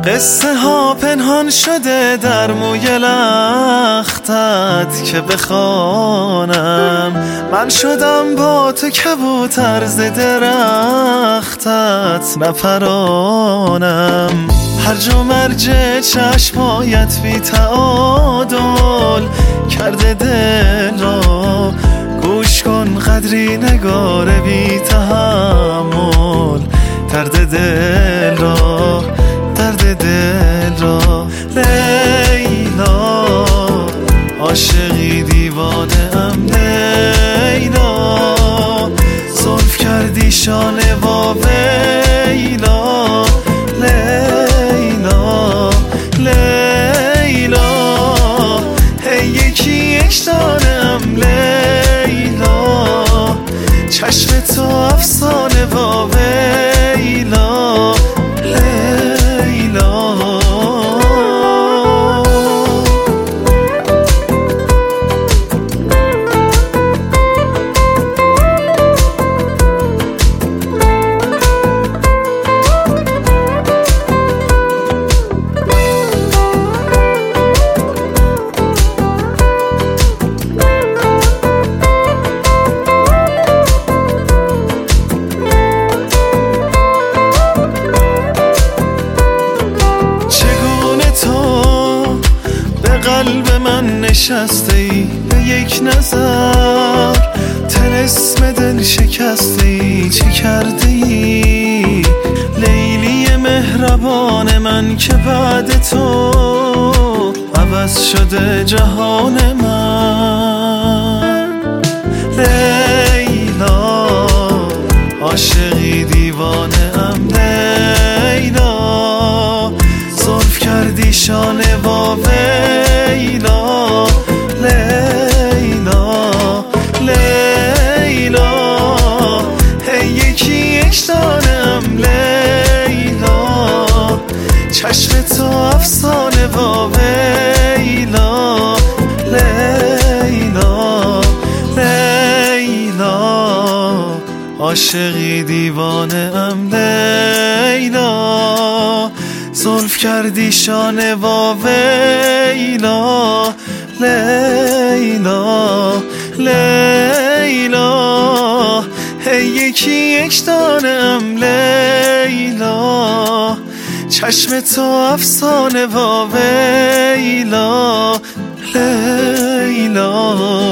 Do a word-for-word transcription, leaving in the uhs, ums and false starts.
قصه ها پنهان شده در موی لختت که بخوانم. من شدم با تو کبوتر ز درختت نپرانم. هرج و مرج چشمایت بی تعادل کرده دل را. گوش کن قدری نگار بی تحمل درد دل را، درد دل را. لیلا عاشقی دیوانه ام لیلا. زلف کردی شانه با ویلا. لیلا لیلا هی یکی یک دانه ام لیلا. چشم تو افسانه با ویلا. لیلا قلب من نشسته ای به یک نظر. طلسم دل شکسته ای چه کرده ای؟ لیلی مهربان من که بعد تو عوض شده جهان من. لیلا عاشقی دیوانه ام لیلا. زلف کردی شانه با ویلا. لیلا لیلا هی یکی یک دانه ام لیلا. چشم تو افسانه با ویلا. لیلا لیلا عاشقی دیوانه ام لیلا. زلف کردی شانه با ویلا. لیلا لیلا هی یکی یک دانه ام لیلا. چشم تو افسانه با ویلا. لیلا